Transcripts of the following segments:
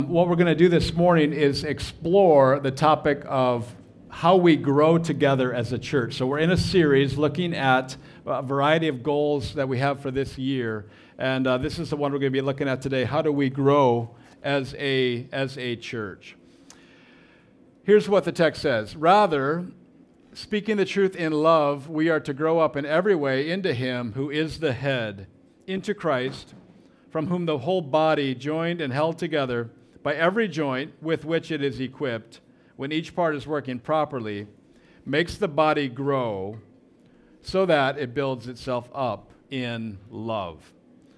What we're going to do this morning is explore the topic of how we grow together as a church. So we're in a series looking at a variety of goals that we have for this year. And this is the one we're going to be looking at today. How do we grow as a church? Here's what the text says. Rather, speaking the truth in love, we are to grow up in every way into Him who is the head, into Christ, from whom the whole body, joined and held together by every joint with which it is equipped, when each part is working properly, makes the body grow so that it builds itself up in love.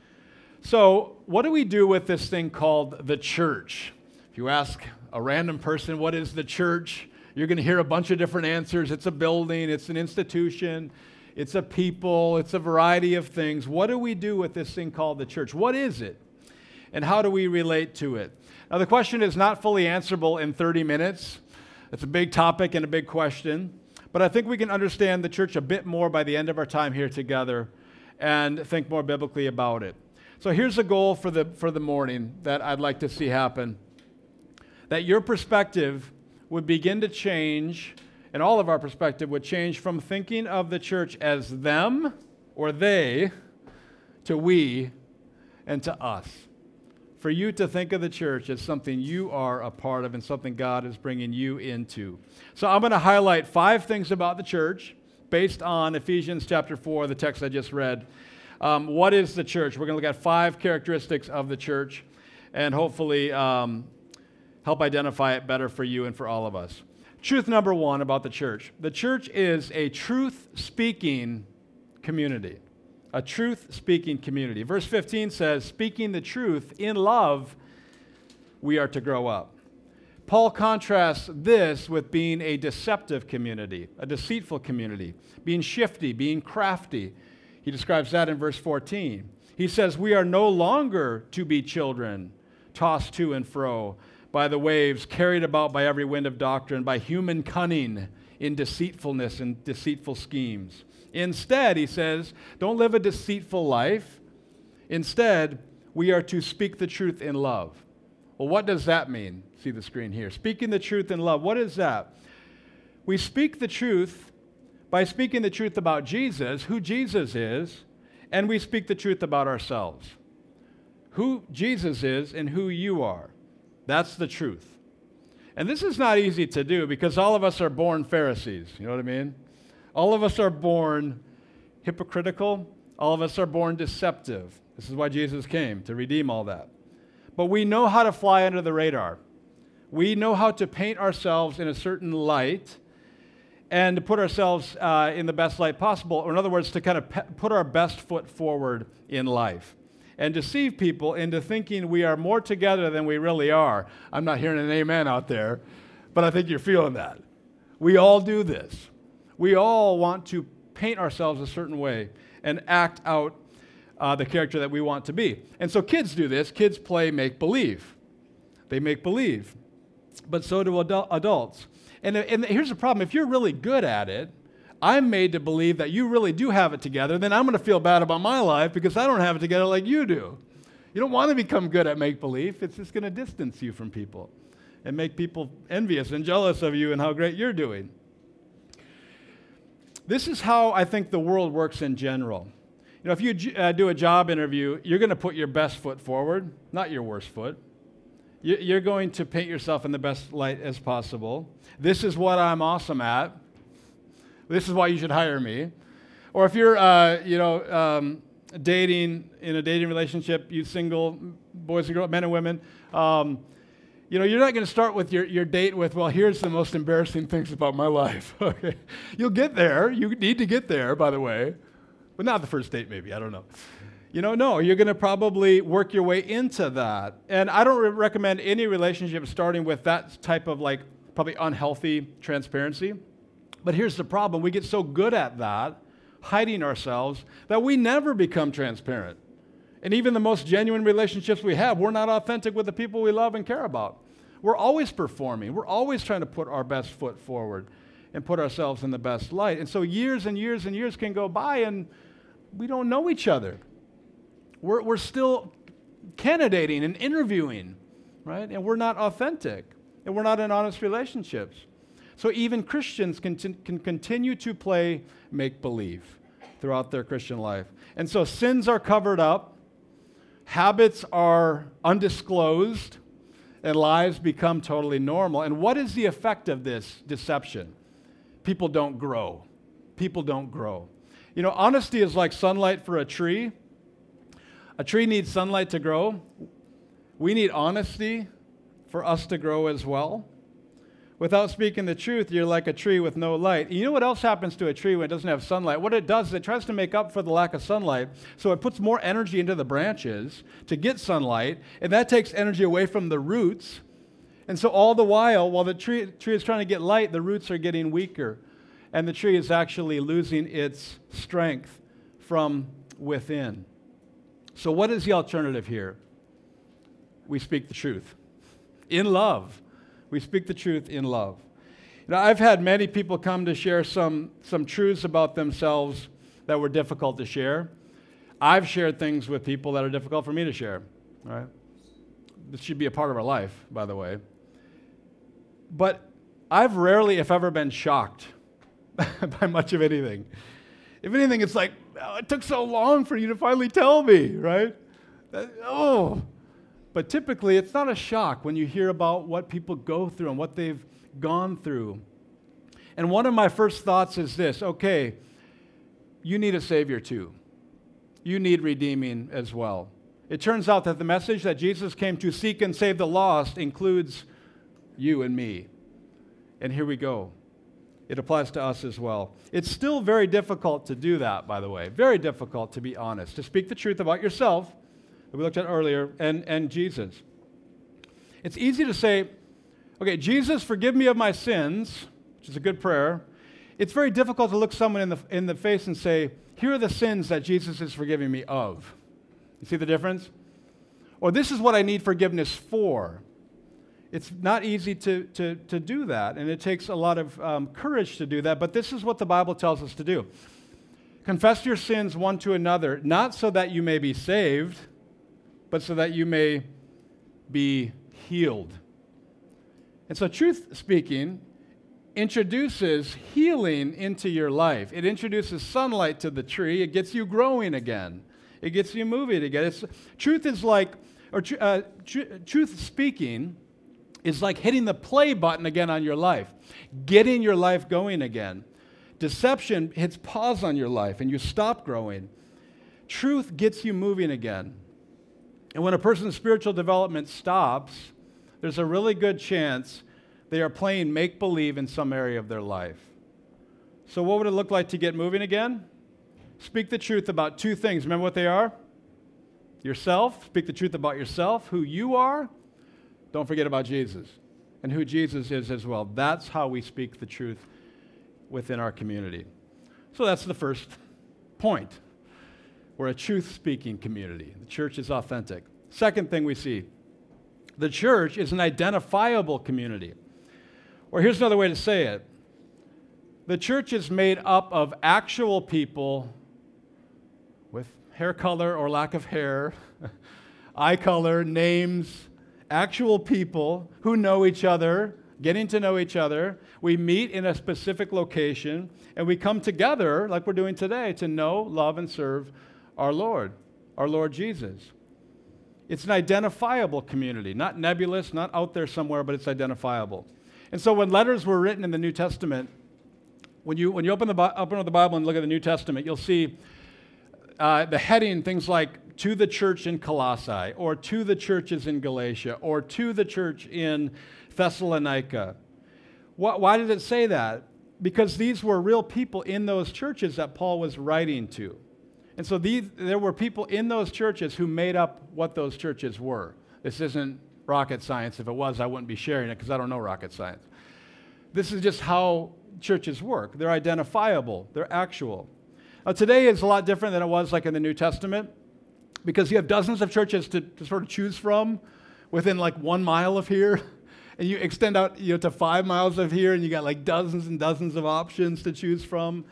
So, what do we do with this thing called the church? If you ask a random person, what is the church? You're going to hear a bunch of different answers. It's a building, it's an institution, it's a people, it's a variety of things. What do we do with this thing called the church? What is it? And how do we relate to it? Now, the question is not fully answerable in 30 minutes. It's a big topic and a big question. But I think we can understand the church a bit more by the end of our time here together and think more biblically about it. So here's a goal for the morning that I'd like to see happen. That your perspective would begin to change, and all of our perspective would change from thinking of the church as them or they to we and to us. For you to think of the church as something you are a part of and something God is bringing you into. So I'm going to highlight 5 things about the church based on Ephesians chapter 4, the text I just read. What is the church? We're going to look at 5 characteristics of the church and hopefully help identify it better for you and for all of us. Truth number 1 about the church. The church is a truth-speaking community. A truth-speaking community. Verse 15 says, speaking the truth in love, we are to grow up. Paul contrasts this with being a deceptive community, a deceitful community, being shifty, being crafty. He describes that in verse 14. He says, we are no longer to be children, tossed to and fro by the waves, carried about by every wind of doctrine, by human cunning in deceitfulness and deceitful schemes. Instead, he says, don't live a deceitful life. Instead, we are to speak the truth in love. Well, what does that mean? See the screen here. Speaking the truth in love. What is that? We speak the truth by speaking the truth about Jesus, who Jesus is, and we speak the truth about ourselves. Who Jesus is and who you are. That's the truth. And this is not easy to do because all of us are born Pharisees. You know what I mean? All of us are born hypocritical. All of us are born deceptive. This is why Jesus came, to redeem all that. But we know how to fly under the radar. We know how to paint ourselves in a certain light and to put ourselves in the best light possible. Or in other words, to kind of put our best foot forward in life and deceive people into thinking we are more together than we really are. I'm not hearing an amen out there, but I think you're feeling that. We all do this. We all want to paint ourselves a certain way and act out the character that we want to be. And so kids do this. Kids play make-believe. They make believe. But so do adults. And here's the problem. If you're really good at it, I'm made to believe that you really do have it together, then I'm going to feel bad about my life because I don't have it together like you do. You don't want to become good at make-believe. It's just going to distance you from people and make people envious and jealous of you and how great you're doing. This is how I think the world works in general. You know, if you do a job interview, you're going to put your best foot forward, not your worst foot. You're going to paint yourself in the best light as possible. This is what I'm awesome at. This is why you should hire me. Or if you're, dating, in a dating relationship, you single boys and girls, men and women, you're not going to start with your date with, well, here's the most embarrassing things about my life. Okay, you'll get there. You need to get there, by the way. But not the first date, maybe. I don't know. No, you're going to probably work your way into that. And I don't recommend any relationship starting with that type of, probably unhealthy transparency. But here's the problem. We get so good at that, hiding ourselves, that we never become transparent. And even the most genuine relationships we have, we're not authentic with the people we love and care about. We're always performing. We're always trying to put our best foot forward and put ourselves in the best light. And so years and years and years can go by and we don't know each other. We're still candidating and interviewing right? And we're not authentic, and we're not in honest relationships. So even Christians can continue to play make-believe throughout their Christian life. And so sins are covered up, habits are undisclosed, and lives become totally normal. And what is the effect of this deception? People don't grow. People don't grow. You know, honesty is like sunlight for a tree. A tree needs sunlight to grow. We need honesty for us to grow as well. Without speaking the truth, you're like a tree with no light. You know what else happens to a tree when it doesn't have sunlight? What it does is it tries to make up for the lack of sunlight, so it puts more energy into the branches to get sunlight, and that takes energy away from the roots. And so all the while the tree is trying to get light, the roots are getting weaker, and the tree is actually losing its strength from within. So what is the alternative here? We speak the truth in love. We speak the truth in love. You know, I've had many people come to share some truths about themselves that were difficult to share. I've shared things with people that are difficult for me to share. All right? This should be a part of our life, by the way. But I've rarely, if ever, been shocked by much of anything. If anything, it's like, oh, it took so long for you to finally tell me, right? But typically, it's not a shock when you hear about what people go through and what they've gone through. And one of my first thoughts is this: okay, you need a Savior too. You need redeeming as well. It turns out that the message that Jesus came to seek and save the lost includes you and me. And here we go. It applies to us as well. It's still very difficult to do that, by the way. Very difficult, to be honest. To speak the truth about yourself, that we looked at earlier, and Jesus. It's easy to say, okay, Jesus, forgive me of my sins, which is a good prayer. It's very difficult to look someone in the face and say, here are the sins that Jesus is forgiving me of. You see the difference? Or this is what I need forgiveness for. It's not easy to do that, and it takes a lot of courage to do that, but this is what the Bible tells us to do. Confess your sins one to another, not so that you may be saved, but so that you may be healed. And so truth speaking introduces healing into your life. It introduces sunlight to the tree. It gets you growing again. It gets you moving again. Truth speaking is like hitting the play button again on your life, getting your life going again. Deception hits pause on your life and you stop growing. Truth gets you moving again. And when a person's spiritual development stops, there's a really good chance they are playing make-believe in some area of their life. So what would it look like to get moving again? Speak the truth about two things. Remember what they are? Yourself. Speak the truth about yourself, who you are. Don't forget about Jesus and who Jesus is as well. That's how we speak the truth within our community. So that's the first point. We're a truth-speaking community. The church is authentic. Second thing we see, the church is an identifiable community. Or here's another way to say it. The church is made up of actual people with hair color or lack of hair, eye color, names, actual people who know each other, getting to know each other. We meet in a specific location, and we come together, like we're doing today, to know, love, and serve our Lord Jesus. It's an identifiable community, not nebulous, not out there somewhere, but it's identifiable. And so when letters were written in the New Testament, when you open the Bible and look at the New Testament, you'll see the heading, things like to the church in Colossae, or to the churches in Galatia, or to the church in Thessalonica. Why did it say that? Because these were real people in those churches that Paul was writing to. And so there were people in those churches who made up what those churches were. This isn't rocket science. If it was, I wouldn't be sharing it because I don't know rocket science. This is just how churches work. They're identifiable. They're actual. Now, today is a lot different than it was like in the New Testament because you have dozens of churches to sort of choose from within like 1 mile of here. And you extend out to 5 miles of here, and you got like dozens and dozens of options to choose from.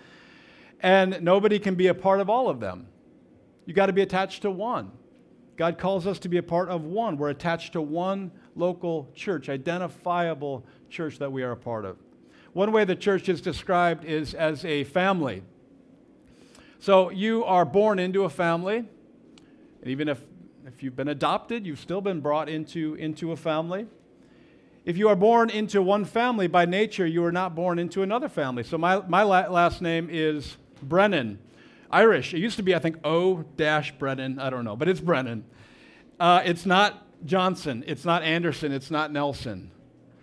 And nobody can be a part of all of them. You got to be attached to one. God calls us to be a part of one. We're attached to one local church, identifiable church that we are a part of. One way the church is described is as a family. So you are born into a family, and even if you've been adopted, you've still been brought into a family. If you are born into one family, by nature, you are not born into another family. So my last name is Brennan. Irish. It used to be, I think, O-Brennan. I don't know, but it's Brennan. It's not Johnson. It's not Anderson. It's not Nelson.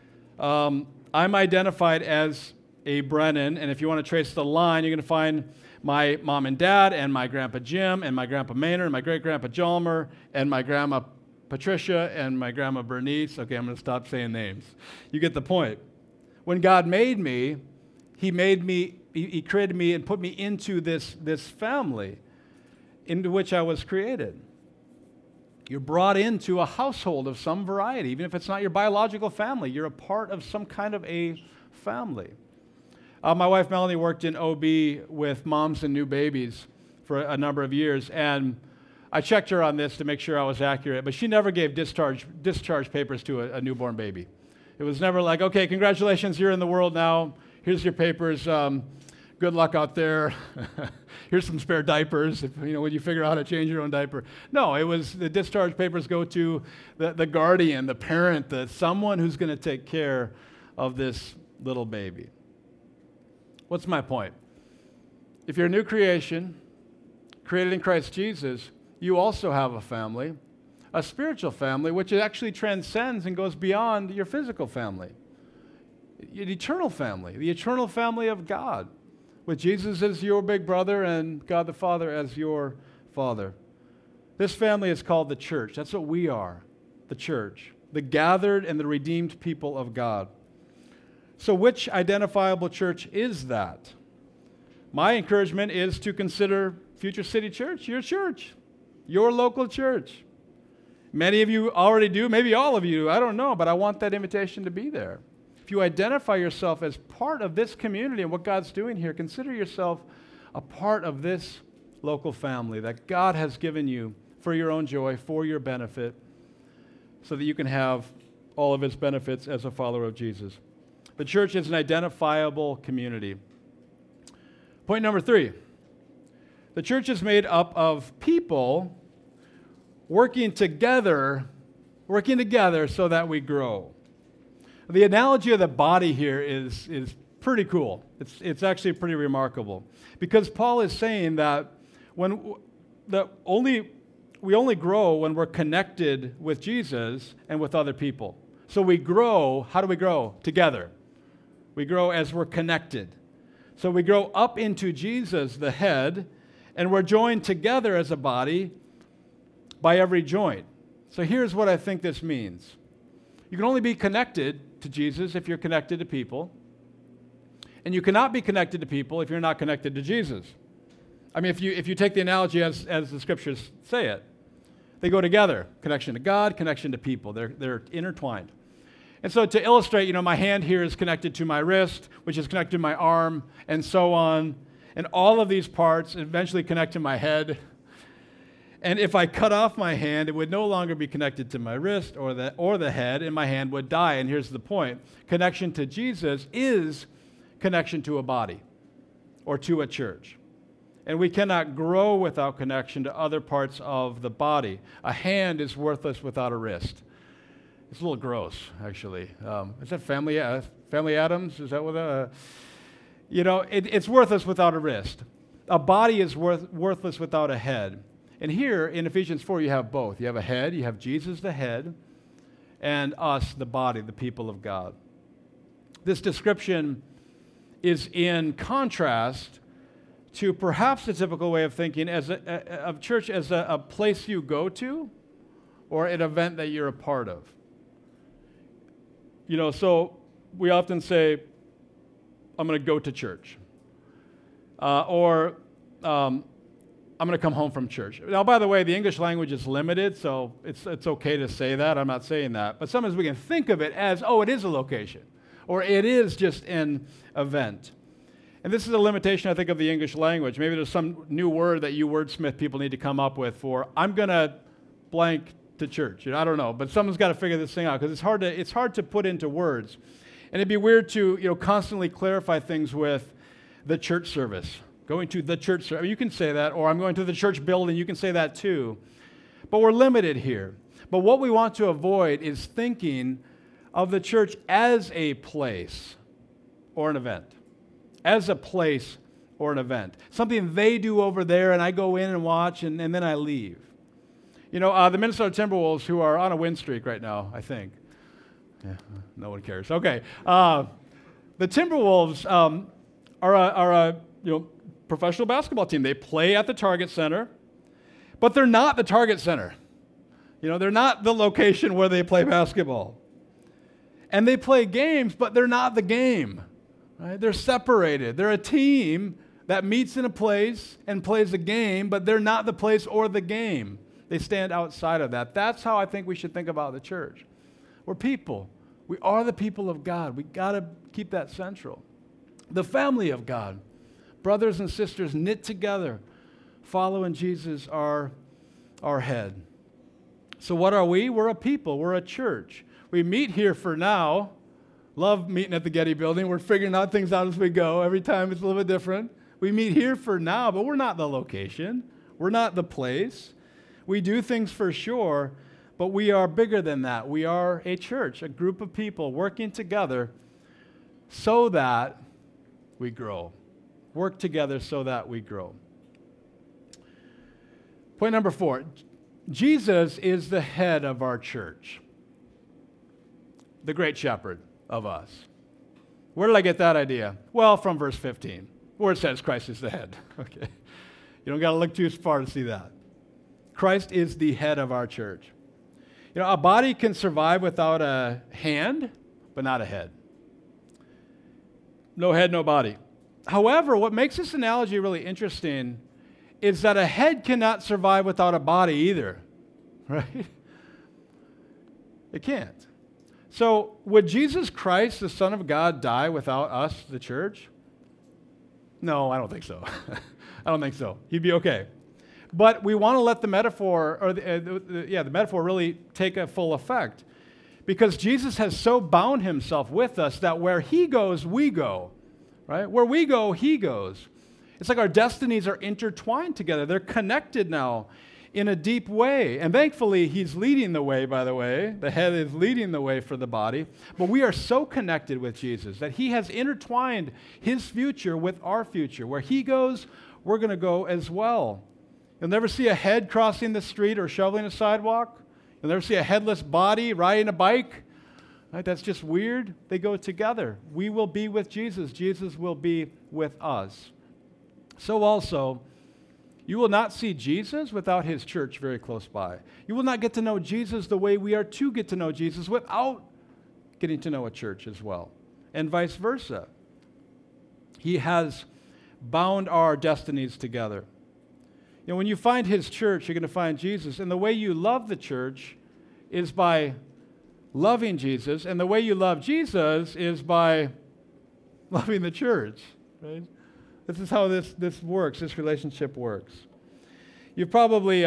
I'm identified as a Brennan, and if you want to trace the line, you're going to find my mom and dad, and my grandpa Jim, and my grandpa Maynard, and my great-grandpa Jalmer, and my grandma Patricia, and my grandma Bernice. Okay, I'm going to stop saying names. You get the point. When God made me, He created me and put me into this family into which I was created. You're brought into a household of some variety. Even if it's not your biological family, you're a part of some kind of a family. My wife Melanie worked in OB with moms and new babies for a number of years, and I checked her on this to make sure I was accurate, but she never gave discharge papers to a newborn baby. It was never like, okay, congratulations, you're in the world now. Here's your papers. Good luck out there. Here's some spare diapers, when you figure out how to change your own diaper. No, it was the discharge papers go to the guardian, the parent, someone who's going to take care of this little baby. What's my point? If you're a new creation, created in Christ Jesus, you also have a family, a spiritual family, which actually transcends and goes beyond your physical family. An eternal family, the eternal family of God, with Jesus as your big brother and God the Father as your Father. This family is called the church. That's what we are, the church, the gathered and the redeemed people of God. So which identifiable church is that? My encouragement is to consider Future City Church, your local church. Many of you already do, maybe all of you, I don't know, but I want that invitation to be there. If you identify yourself as part of this community and what God's doing here, consider yourself a part of this local family that God has given you for your own joy, for your benefit, so that you can have all of His benefits as a follower of Jesus. The church is an identifiable community. Point number 3. The church is made up of people working together so that we grow. The analogy of the body here is pretty cool. It's actually pretty remarkable, because Paul is saying that we only grow when we're connected with Jesus and with other people. So we grow. How do we grow? Together. We grow as we're connected. So we grow up into Jesus, the head, and we're joined together as a body by every joint. So here's what I think this means. You can only be connected to Jesus if you're connected to people. And you cannot be connected to people if you're not connected to Jesus. I mean, if you take the analogy as the scriptures say it, they go together. Connection to God, connection to people. They're intertwined. And so to illustrate, my hand here is connected to my wrist, which is connected to my arm, and so on. And all of these parts eventually connect to my head. And if I cut off my hand, it would no longer be connected to my wrist or the head, and my hand would die. And here's the point. Connection to Jesus is connection to a body or to a church. And we cannot grow without connection to other parts of the body. A hand is worthless without a wrist. It's a little gross, actually. Is that Family Adams? Is that what? It's worthless without a wrist. A body is worthless without a head. And here in Ephesians 4, you have both. You have a head, you have Jesus the head, and us, the body, the people of God. This description is in contrast to perhaps the typical way of thinking of church as a place you go to or an event that you're a part of. So we often say, I'm going to go to church. I'm going to come home from church. Now, by the way, the English language is limited, so it's okay to say that. I'm not saying that. But sometimes we can think of it as, it is a location, or it is just an event. And this is a limitation, I think, of the English language. Maybe there's some new word that you wordsmith people need to come up with for, I'm going to blank to church? I don't know, but someone's got to figure this thing out because it's hard to put into words. And it'd be weird to constantly clarify things with the church service. Going to the church service. You can say that, or I'm going to the church building. You can say that too. But we're limited here. But what we want to avoid is thinking of the church as a place or an event. As a place or an event. Something they do over there and I go in and watch and then I leave. The Minnesota Timberwolves, who are on a win streak right now, I think. Yeah, no one cares. Okay. The Timberwolves are a professional basketball team. They play at the Target Center, but they're not the Target Center. They're not the location where they play basketball. And they play games, but they're not the game. Right? They're separated. They're a team that meets in a place and plays a game, but they're not the place or the game. They stand outside of that. That's how I think we should think about the church. We're people. We are the people of God. We got to keep that central. The family of God. Brothers and sisters knit together, following Jesus, our head. So what are we? We're a people. We're a church. We meet here for now. Love meeting at the Getty Building. We're figuring out things out as we go. Every time it's a little bit different. We meet here for now, but we're not the location. We're not the place. We do things for sure, but we are bigger than that. We are a church, a group of people working together so that we grow. Work together so that we grow. Point number 4. Jesus is the head of our church. The great shepherd of us. Where did I get that idea? Well, from verse 15, where it says Christ is the head. Okay. You don't got to look too far to see that. Christ is the head of our church. A body can survive without a hand, but not a head. No head, no body. However, what makes this analogy really interesting is that a head cannot survive without a body either, right? It can't. So would Jesus Christ, the Son of God, die without us, the church? No, I don't think so. I don't think so. He'd be okay. But we want to let the metaphor, or the metaphor really take a full effect. Because Jesus has so bound himself with us that where he goes, we go. Right? Where we go, he goes. It's like our destinies are intertwined together. They're connected now in a deep way. And thankfully, he's leading the way, by the way. The head is leading the way for the body. But we are so connected with Jesus that he has intertwined his future with our future. Where he goes, we're going to go as well. You'll never see a head crossing the street or shoveling a sidewalk. You'll never see a headless body riding a bike. Right? That's just weird. They go together. We will be with Jesus. Jesus will be with us. So also, you will not see Jesus without his church very close by. You will not get to know Jesus the way we are to get to know Jesus without getting to know a church as well. And vice versa. He has bound our destinies together. When you find his church, you're going to find Jesus. And the way you love the church is by loving Jesus, and the way you love Jesus is by loving the church. Right? This is how this works, this relationship works. You've probably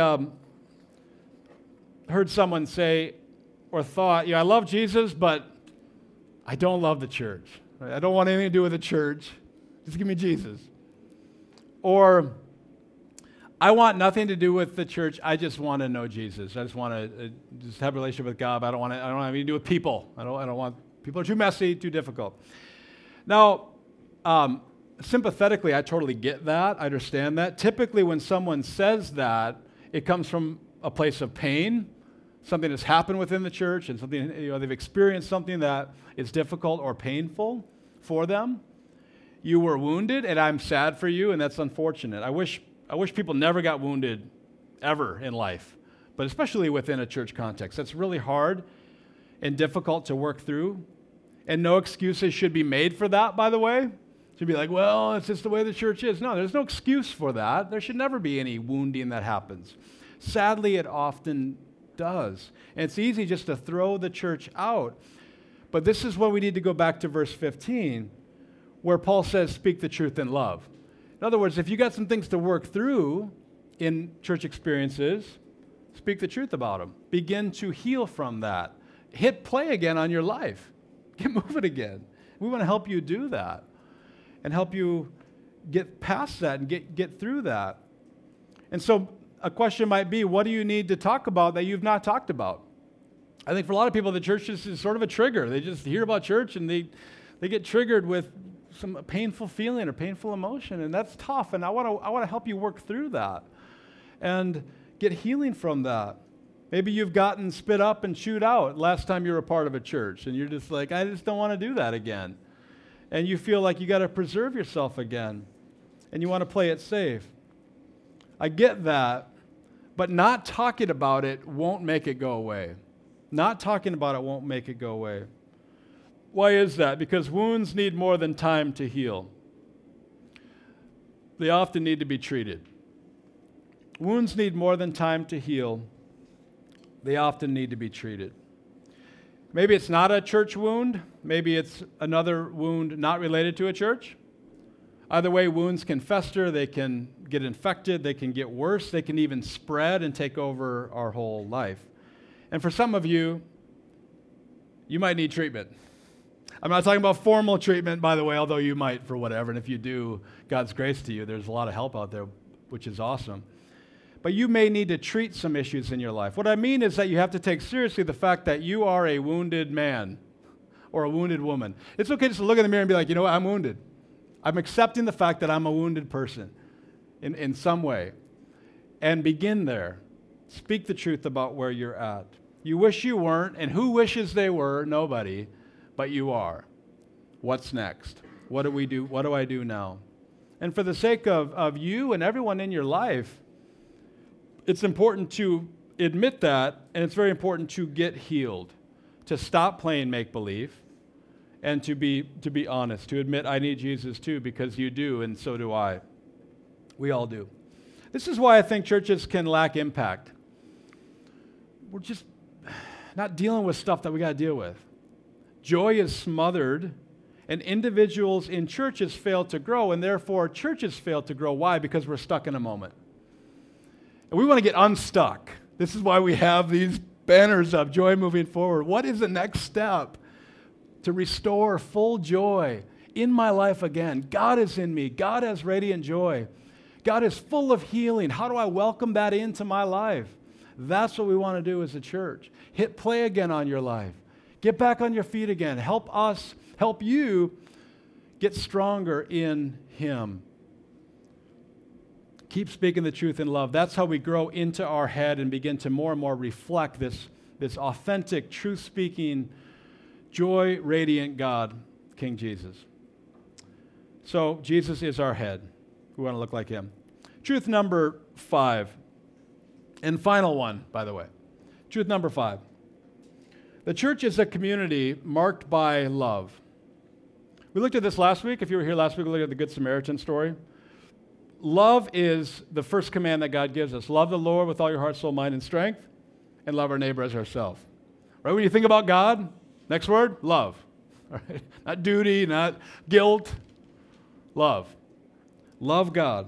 heard someone say or thought, I love Jesus, but I don't love the church. Right? I don't want anything to do with the church. Just give me Jesus. Or, I want nothing to do with the church. I just want to know Jesus. I just want to just have a relationship with God. I don't have anything to do with people. I don't want people are too messy, too difficult. Now, sympathetically, I totally get that. I understand that. Typically, when someone says that, it comes from a place of pain, something that's happened within the church, and something they've experienced something that is difficult or painful for them. You were wounded, and I'm sad for you, and that's unfortunate. I wish people never got wounded ever in life, but especially within a church context. That's really hard and difficult to work through, and no excuses should be made for that, by the way. Should be like, well, it's just the way the church is. No, there's no excuse for that. There should never be any wounding that happens. Sadly, it often does, and it's easy just to throw the church out. But this is when we need to go back to verse 15, where Paul says, speak the truth in love. In other words, if you got some things to work through in church experiences, Speak the truth about them. Begin to heal from that. Hit play again on your life. Get moving again. We want to help you do that and help you get past that and get through that. And so a question might be, what do you need to talk about that you've not talked about? I think for a lot of people, the church is sort of a trigger. They just hear about church and they get triggered with some painful feeling or painful emotion, and that's tough. And I want to help you work through that and get healing from that. Maybe you've gotten spit up and chewed out last time you were a part of a church, and you're just like, I just don't want to do that again. And you feel like you got to preserve yourself again, and you want to play it safe. I get that, but not talking about it won't make it go away. Not talking about it won't make it go away. Why is that? Because wounds need more than time to heal. They often need to be treated. Wounds need more than time to heal. They often need to be treated. Maybe it's not a church wound. Maybe it's another wound not related to a church. Either way, wounds can fester, they can get infected, they can get worse, they can even spread and take over our whole life. And for some of you, you might need treatment. I'm not talking about formal treatment, by the way, although you might for whatever. And if you do, God's grace to you. There's a lot of help out there, which is awesome. But you may need to treat some issues in your life. What I mean is that you have to take seriously the fact that you are a wounded man or a wounded woman. It's okay just to look in the mirror and be like, you know what, I'm wounded. I'm accepting the fact that I'm a wounded person in some way. And begin there. Speak the truth about where you're at. You wish you weren't, and who wishes they were? Nobody. But you are. What's next? What do we do? What do I do now? And for the sake of you and everyone in your life, it's important to admit that, and it's very important to get healed, to stop playing make-believe, and to be honest, to admit I need Jesus too, because you do, and so do I. We all do. This is why I think churches can lack impact. We're just not dealing with stuff that we got to deal with. Joy is smothered, and individuals in churches fail to grow, and therefore churches fail to grow. Why? Because we're stuck in a moment. And we want to get unstuck. This is why we have these banners of joy moving forward. What is the next step to restore full joy in my life again? God is in me. God has radiant joy. God is full of healing. How do I welcome that into my life? That's what we want to do as a church. Hit play again on your life. Get back on your feet again. Help you get stronger in Him. Keep speaking the truth in love. That's how we grow into our head and begin to more and more reflect this authentic, truth-speaking, joy-radiant God, King Jesus. So Jesus is our head. We want to look like Him. Truth number 5, and final one, by the way. Truth number 5. The church is a community marked by love. We looked at this last week. If you were here last week, we looked at the Good Samaritan story. Love is the first command that God gives us. Love the Lord with all your heart, soul, mind, and strength, and love our neighbor as ourselves. Right? When you think about God, next word, love. All right? Not duty, not guilt. Love. Love God.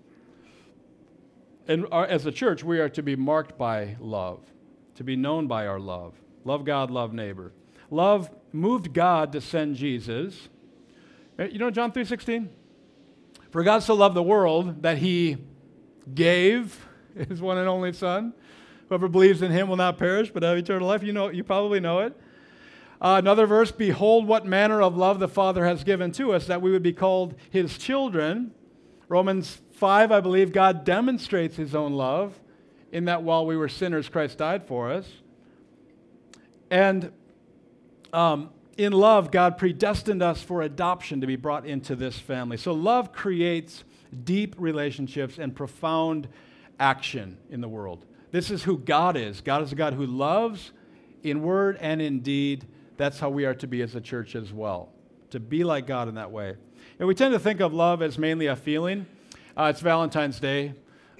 And as a church, we are to be marked by love, to be known by our love. Love God, love neighbor. Love moved God to send Jesus. You know John 3:16? For God so loved the world that He gave His one and only Son. Whoever believes in Him will not perish, but have eternal life. You probably know it. Another verse, behold what manner of love the Father has given to us, that we would be called His children. Romans 5, I believe, God demonstrates His own love in that while we were sinners, Christ died for us. And in love, God predestined us for adoption to be brought into this family. So love creates deep relationships and profound action in the world. This is who God is. God is a God who loves in word and in deed. That's how we are to be as a church as well, to be like God in that way. And we tend to think of love as mainly a feeling. It's Valentine's Day.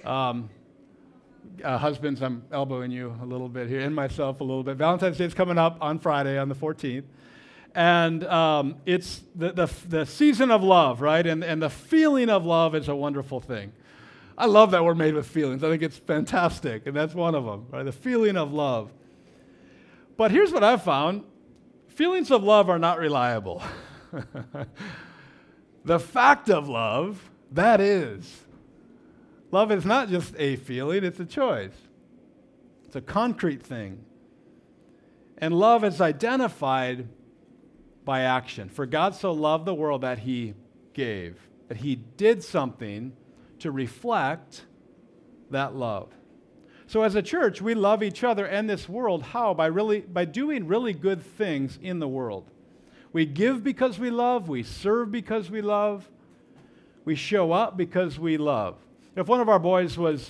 Husbands, I'm elbowing you a little bit here, and myself a little bit. Valentine's Day is coming up on Friday, on the 14th. And it's the season of love, right? And the feeling of love is a wonderful thing. I love that we're made with feelings. I think it's fantastic, and that's one of them, right? The feeling of love. But here's what I've found. Feelings of love are not reliable. The fact of love, that is. Love is not just a feeling, it's a choice. It's a concrete thing. And love is identified by action. For God so loved the world that he gave, that he did something to reflect that love. So as a church, we love each other and this world. How? By doing really good things in the world. We give because we love. We serve because we love. We show up because we love. If one of our boys was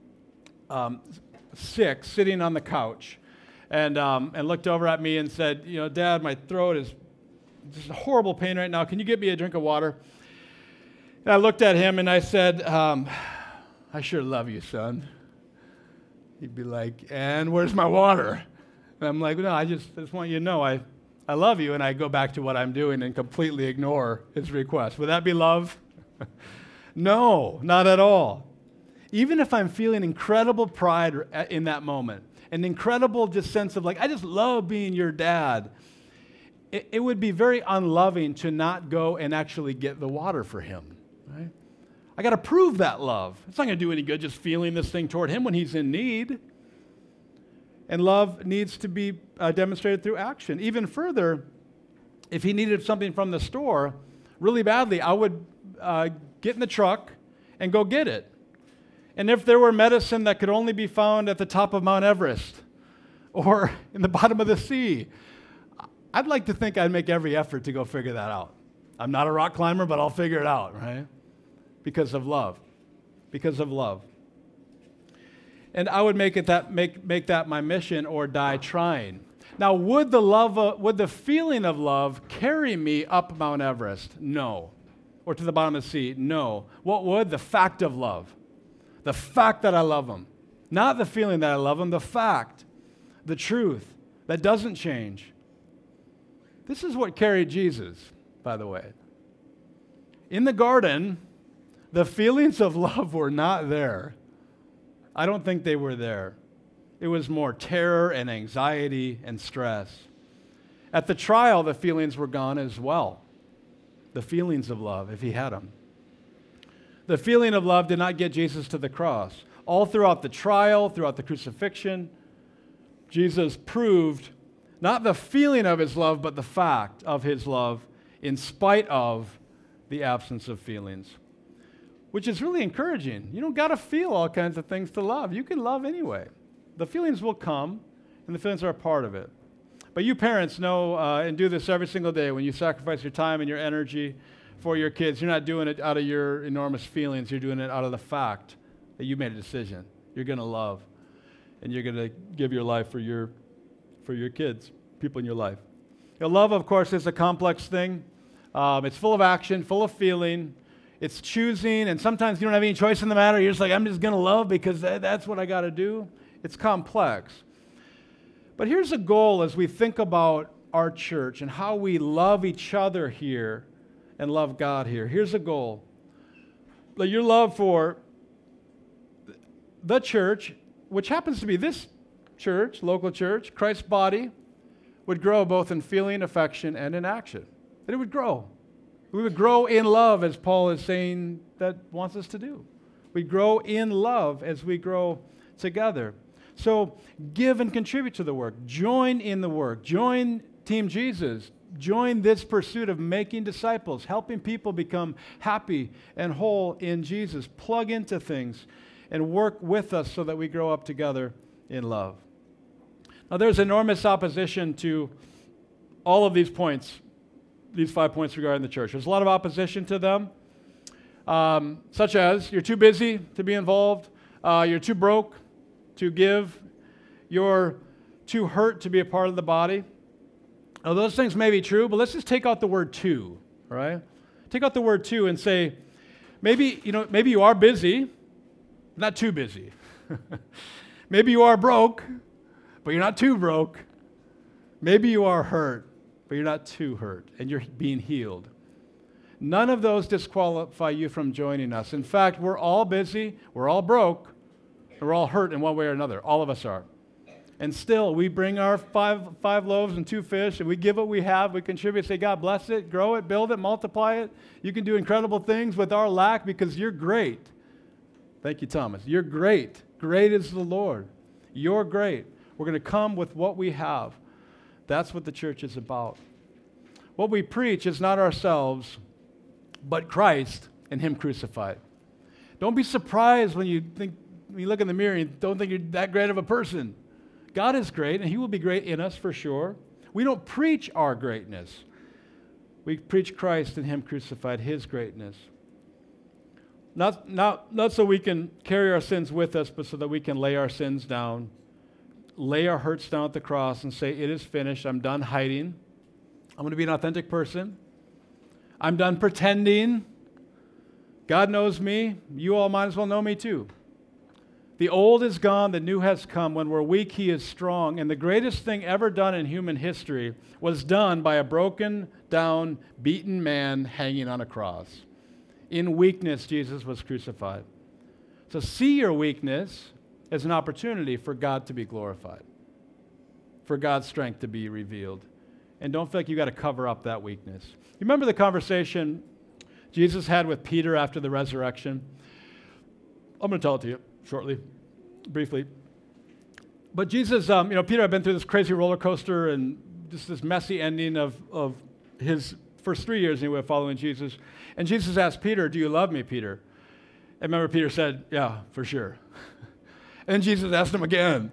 sick, sitting on the couch, and looked over at me and said, Dad, my throat is just a horrible pain right now. Can you get me a drink of water? And I looked at him and I said, I sure love you, son. He'd be like, and where's my water? And I'm like, no, I just want you to know I love you, and I go back to what I'm doing and completely ignore his request. Would that be love? No, not at all. Even if I'm feeling incredible pride in that moment, an incredible just sense of I just love being your dad, it would be very unloving to not go and actually get the water for him, right? I got to prove that love. It's not going to do any good just feeling this thing toward him when he's in need. And love needs to be demonstrated through action. Even further, if he needed something from the store really badly, I would get in the truck and go get it. And if there were medicine that could only be found at the top of Mount Everest or in the bottom of the sea, I'd like to think I'd make every effort to go figure that out. I'm not a rock climber, but I'll figure it out, right? Because of love. Because of love. And I would make that my mission or die trying. Now, would the feeling of love carry me up Mount Everest? No. Or to the bottom of the sea? No. What would? The fact of love. The fact that I love him. Not the feeling that I love him, the fact, the truth that doesn't change. This is what carried Jesus, by the way. In the garden, the feelings of love were not there. I don't think they were there. It was more terror and anxiety and stress. At the trial, the feelings were gone as well. The feelings of love, if he had them. The feeling of love did not get Jesus to the cross. All throughout the trial, throughout the crucifixion, Jesus proved not the feeling of his love, but the fact of his love in spite of the absence of feelings. Which is really encouraging. You don't got to feel all kinds of things to love. You can love anyway. The feelings will come, and the feelings are a part of it. But you parents know and do this every single day when you sacrifice your time and your energy for your kids. You're not doing it out of your enormous feelings. You're doing it out of the fact that you made a decision. You're going to love, and you're going to give your life for your kids, people in your life. Love, of course, is a complex thing. It's full of action, full of feeling. It's choosing, and sometimes you don't have any choice in the matter. You're just like, I'm just going to love because that's what I got to do. It's complex. But here's a goal as we think about our church and how we love each other here and love God here. Here's a goal. Your love for the church, which happens to be this church, local church, Christ's body, would grow both in feeling, affection, and in action. And it would grow. We would grow in love, as Paul is saying that wants us to do. We grow in love as we grow together. So give and contribute to the work. Join in the work. Join Team Jesus. Join this pursuit of making disciples, helping people become happy and whole in Jesus. Plug into things and work with us so that we grow up together in love. Now, there's enormous opposition to all of these points, these 5 points regarding the church. There's a lot of opposition to them, such as you're too busy to be involved, you're too broke to give, you're too hurt to be a part of the body. Now, those things may be true, but let's just take out the word too, all right? Take out the word too and say, maybe you are busy, not too busy. Maybe you are broke, but you're not too broke. Maybe you are hurt, but you're not too hurt, and you're being healed. None of those disqualify you from joining us. In fact, we're all busy, we're all broke, and we're all hurt in one way or another. All of us are. And still, we bring our five loaves and 2 fish, and we give what we have. We contribute, say, God bless it, grow it, build it, multiply it. You can do incredible things with our lack because you're great. Thank you, Thomas. You're great. Great is the Lord. You're great. We're going to come with what we have. That's what the church is about. What we preach is not ourselves, but Christ and Him crucified. Don't be surprised when you look in the mirror and don't think you're that great of a person. God is great, and He will be great in us for sure. We don't preach our greatness. We preach Christ and Him crucified, His greatness. Not so we can carry our sins with us, but so that we can lay our sins down, lay our hurts down at the cross and say, it is finished. I'm done hiding. I'm going to be an authentic person. I'm done pretending. God knows me. You all might as well know me too. The old is gone, the new has come. When we're weak, He is strong. And the greatest thing ever done in human history was done by a broken down, beaten man hanging on a cross. In weakness, Jesus was crucified. So see your weakness as an opportunity for God to be glorified, for God's strength to be revealed. And don't feel like you got to cover up that weakness. You remember the conversation Jesus had with Peter after the resurrection? I'm going to tell it to you shortly, briefly. But Jesus, Peter had been through this crazy roller coaster and just this messy ending of his first 3 years anyway following Jesus. And Jesus asked Peter, do you love me, Peter? And remember, Peter said, yeah, for sure. And Jesus asked him again,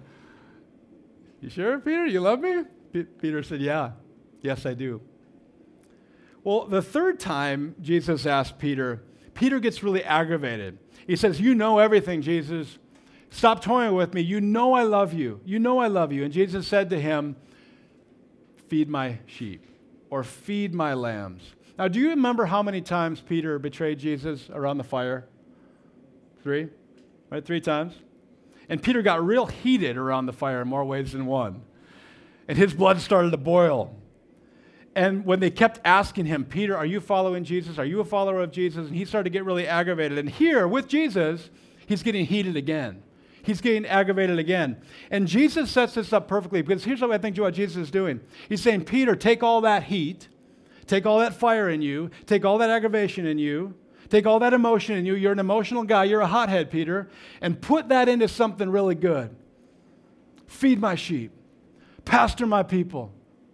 you sure, Peter, you love me? Peter said, yeah, yes, I do. Well, the third time Jesus asked Peter, Peter gets really aggravated. He says, you know everything, Jesus. Stop toying with me. You know I love you. You know I love you. And Jesus said to him, feed my sheep or feed my lambs. Now, do you remember how many times Peter betrayed Jesus around the fire? 3, right? 3 times. And Peter got real heated around the fire in more ways than one. And his blood started to boil. And when they kept asking him, Peter, are you following Jesus? Are you a follower of Jesus? And he started to get really aggravated. And here, with Jesus, he's getting heated again. He's getting aggravated again. And Jesus sets this up perfectly, because here's what I think what Jesus is doing. He's saying, Peter, take all that heat, take all that fire in you, take all that aggravation in you, take all that emotion in you. You're an emotional guy. You're a hothead, Peter. And put that into something really good. Feed my sheep. Pastor my people.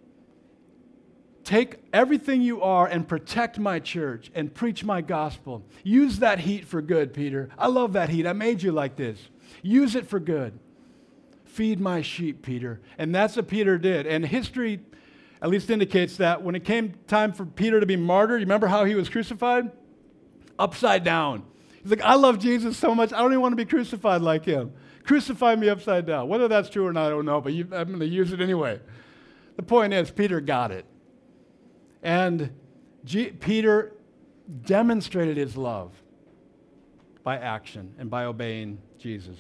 Take everything you are and protect my church and preach my gospel. Use that heat for good, Peter. I love that heat. I made you like this. Use it for good. Feed my sheep, Peter. And that's what Peter did. And history at least indicates that when it came time for Peter to be martyred, you remember how he was crucified? Upside down. He's like, I love Jesus so much, I don't even want to be crucified like him. Crucify me upside down. Whether that's true or not, I don't know, but I'm going to use it anyway. The point is, Peter got it. And Peter demonstrated his love by action and by obeying Jesus.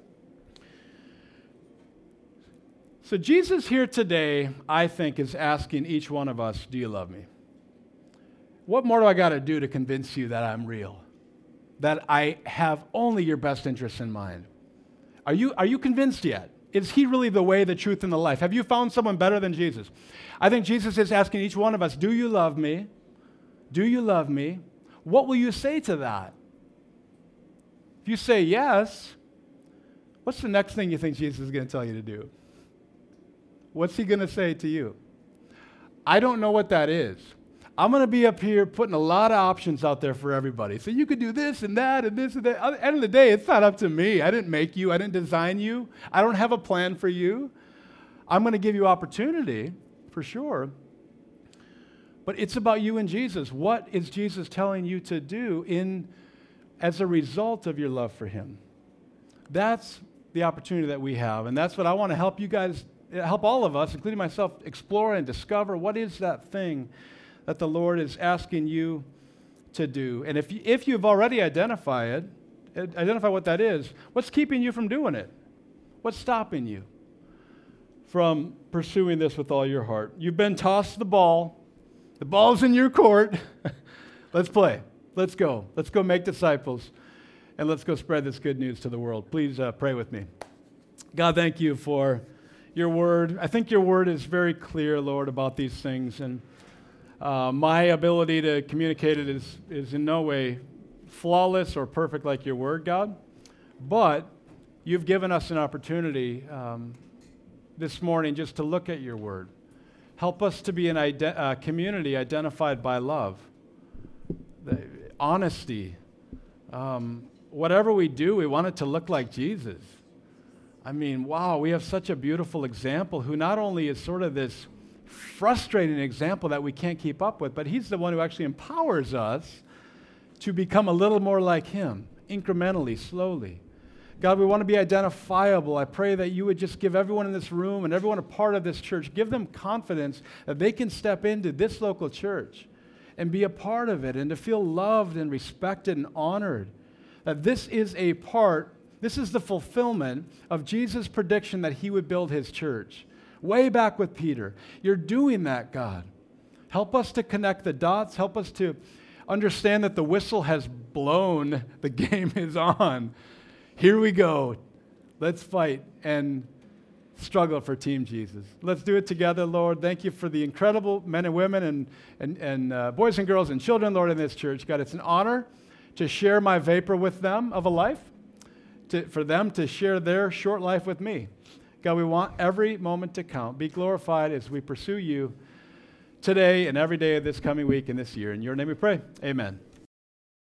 So Jesus here today, I think, is asking each one of us, do you love me? What more do I got to do to convince you that I'm real? That I have only your best interests in mind? Are you convinced yet? Is He really the way, the truth, and the life? Have you found someone better than Jesus? I think Jesus is asking each one of us, do you love me? Do you love me? What will you say to that? If you say yes, what's the next thing you think Jesus is going to tell you to do? What's He going to say to you? I don't know what that is. I'm going to be up here putting a lot of options out there for everybody. So you could do this and that and this and that. At the end of the day, it's not up to me. I didn't make you. I didn't design you. I don't have a plan for you. I'm going to give you opportunity, for sure. But it's about you and Jesus. What is Jesus telling you to do as a result of your love for Him? That's the opportunity that we have. And that's what I want to help you guys, help all of us, including myself, explore and discover. What is that thing that the Lord is asking you to do? And if you've already identified what that is, what's keeping you from doing it? What's stopping you from pursuing this with all your heart? You've been tossed the ball. The ball's in your court. Let's play. Let's go. Let's go make disciples, and let's go spread this good news to the world. Please pray with me. God, thank you for your word. I think your word is very clear, Lord, about these things, and my ability to communicate it is in no way flawless or perfect like your word, God, but you've given us an opportunity this morning just to look at your word. Help us to be a community identified by love, honesty. Whatever we do, we want it to look like Jesus. I mean, wow, we have such a beautiful example who not only is sort of this frustrating example that we can't keep up with, but he's the one who actually empowers us to become a little more like him, incrementally, slowly. God, we want to be identifiable. I pray that you would just give everyone in this room and everyone a part of this church, give them confidence that they can step into this local church and be a part of it and to feel loved and respected and honored. That this is the fulfillment of Jesus' prediction that he would build his church. Way back with Peter. You're doing that, God. Help us to connect the dots. Help us to understand that the whistle has blown. The game is on. Here we go. Let's fight and struggle for Team Jesus. Let's do it together, Lord. Thank you for the incredible men and women and boys and girls and children, Lord, in this church. God, it's an honor to share my vapor with them of a life, for them to share their short life with me. God, we want every moment to count. Be glorified as we pursue you today and every day of this coming week and this year. In your name we pray. Amen.